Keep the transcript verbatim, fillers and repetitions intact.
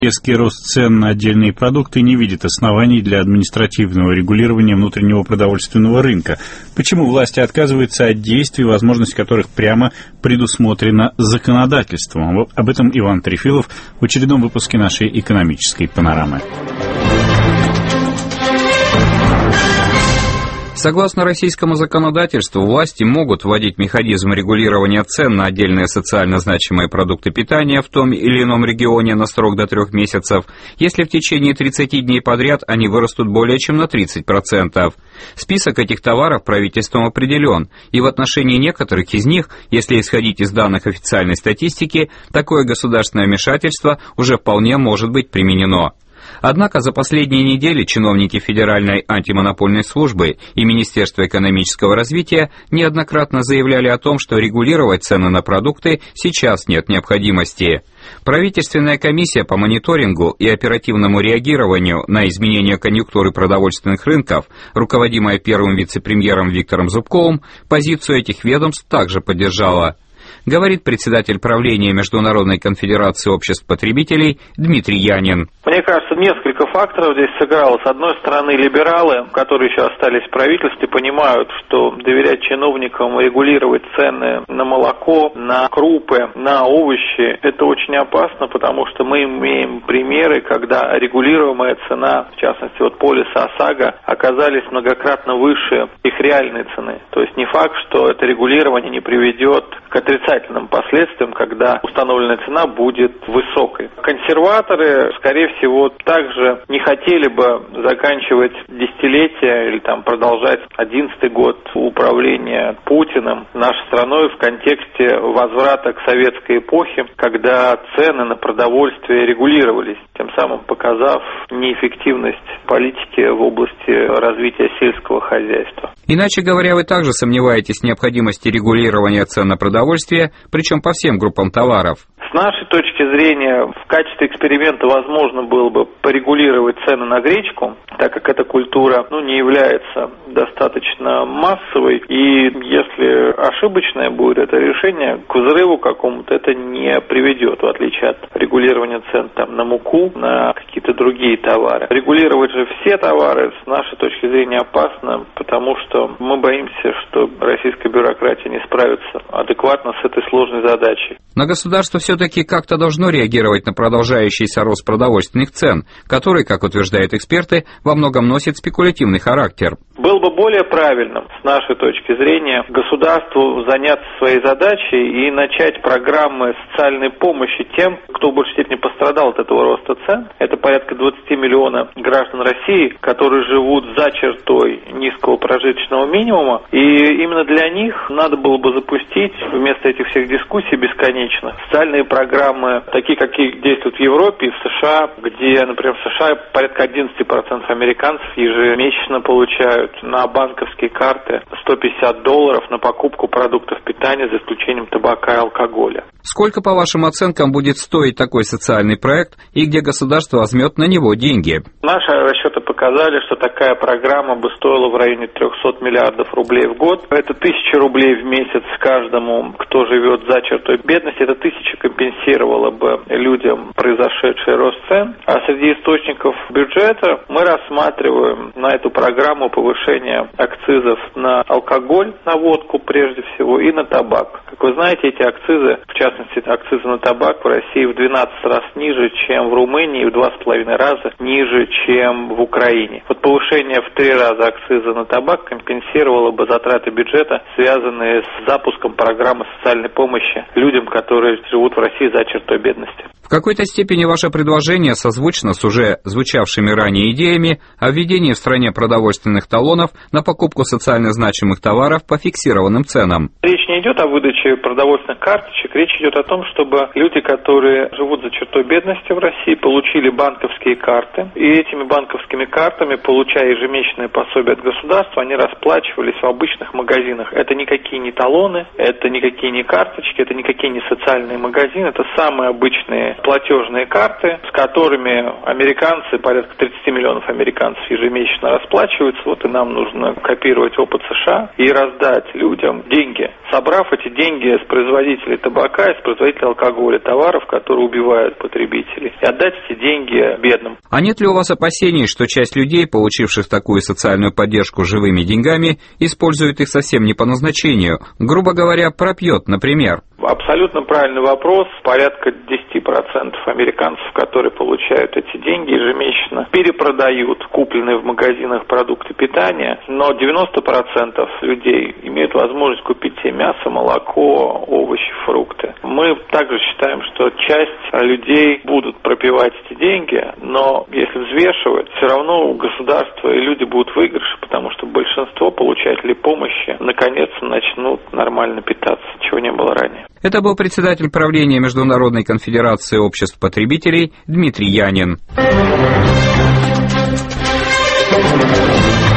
Резкий рост цен на отдельные продукты не видит оснований для административного регулирования внутреннего продовольственного рынка. Почему власти отказываются от действий, возможность которых прямо предусмотрена законодательством? Об этом Иван Трефилов в очередном выпуске нашей экономической панорамы. Согласно российскому законодательству, власти могут вводить механизм регулирования цен на отдельные социально значимые продукты питания в том или ином регионе на срок до трех месяцев, если в течение тридцати дней подряд они вырастут более чем на тридцать процентов. Список этих товаров правительством определен, и в отношении некоторых из них, если исходить из данных официальной статистики, такое государственное вмешательство уже вполне может быть применено. Однако за последние недели чиновники Федеральной антимонопольной службы и Министерства экономического развития неоднократно заявляли о том, что регулировать цены на продукты сейчас нет необходимости. Правительственная комиссия по мониторингу и оперативному реагированию на изменения конъюнктуры продовольственных рынков, руководимая первым вице-премьером Виктором Зубковым, позицию этих ведомств также поддержала. Говорит председатель правления Международной конфедерации обществ потребителей Дмитрий Янин. Мне кажется, несколько факторов здесь сыграло. С одной стороны, либералы, которые еще остались в правительстве, понимают, что доверять чиновникам регулировать цены на молоко, на крупы, на овощи – это очень опасно, потому что мы имеем примеры, когда регулируемая цена, в частности, вот полиса ОСАГО, оказались многократно выше их реальной цены. То есть не факт, что это регулирование не приведет к отрицательным последствиям, когда установленная цена будет высокой. Консерваторы, скорее всего, также не хотели бы заканчивать десятилетие или там продолжать одиннадцатый год управления Путиным нашей страной в контексте возврата к советской эпохе, когда цены на продовольствие регулировались, тем самым показав неэффективность политики в области развития сельского хозяйства. Иначе говоря, вы также сомневаетесь в необходимости регулирования цен на продовольствие, причем по всем группам товаров. С нашей точки зрения, в качестве эксперимента возможно было бы порегулировать цены на гречку, так как эта культура ну, не является достаточно массовой, и если ошибочное будет это решение, к взрыву какому-то это не приведет, в отличие от регулирования цен там, на муку, на какие-то другие товары. Регулировать же все товары с нашей точки зрения опасно, потому что мы боимся, что российская бюрократия не справится адекватно с этой сложной задачей. Но государство все-таки как-то должно реагировать на продолжающийся рост продовольственных цен, который, как утверждают эксперты, во многом носит спекулятивный характер. Было бы более правильным, с нашей точки зрения, государству заняться своей задачей и начать программы социальной помощи тем, кто в большей степени пострадал от этого роста цен. Это порядка двадцати миллионов граждан России, которые живут за чертой низкого прожиточного минимума. И именно для них надо было бы запустить, вместо этих всех дискуссий бесконечных, социальные программы, такие, какие действуют в Европе и в США, где, например, в США порядка одиннадцать процентов американцев ежемесячно получают на банковские карты сто пятьдесят долларов на покупку продуктов питания, за исключением табака и алкоголя. Сколько, по вашим оценкам, будет стоить такой социальный проект и где государство возьмет на него деньги? Наши расчеты показали, что такая программа бы стоила в районе трехсот миллиардов рублей в год. Это тысяча рублей в месяц каждому, кто живет за чертой бедности. Это тысяча компенсировала бы людям произошедший рост цен. А среди источников бюджета мы рассматриваем на эту программу повышение акцизов на алкоголь, на водку прежде всего, и на табак. Как вы знаете, эти акцизы, в частности акцизы на табак в России в двенадцать раз ниже, чем в Румынии, и в два с половиной раза ниже, чем в Украине. Вот повышение в три раза акциза на табак компенсировало бы затраты бюджета, связанные с запуском программы социальной помощи людям, которые живут в России за чертой бедности. В какой-то степени ваше предложение созвучно с уже звучавшими ранее идеями о введении в стране продовольственных талонов на покупку социально значимых товаров по фиксированным ценам. Речь не идет о выдаче продовольственных карточек, речь идет о том, чтобы люди, которые живут за чертой бедности в России, получили банковские карты, и этими банковскими картами, получая ежемесячные пособия от государства, они расплачивались в обычных магазинах. Это никакие не талоны, это никакие не карточки, это никакие не социальные магазины, это самые обычные платежные карты, с которыми американцы, порядка тридцать миллионов американцев ежемесячно расплачиваются. Вот и нам нужно копировать опыт США и раздать людям деньги, собрав эти деньги с производителей табака и с производителей алкоголя, товаров, которые убивают потребителей, и отдать эти деньги бедным. А нет ли у вас опасений, что часть людей, получивших такую социальную поддержку живыми деньгами, использует их совсем не по назначению, грубо говоря, пропьет, например? Абсолютно правильный вопрос. Порядка десять процентов американцев, которые получают эти деньги ежемесячно, перепродают купленные в магазинах продукты питания, но девяносто процентов людей имеют возможность купить себе мясо, молоко, овощи, фрукты. Мы также считаем, что часть людей будут пропивать эти деньги, но если взвешивать, все равно государство и люди будут в выигрыше, потому что большинство получателей помощи наконец начнут нормально питаться, чего не было ранее. Это был председатель правления Международной конфедерации обществ потребителей Дмитрий Янин.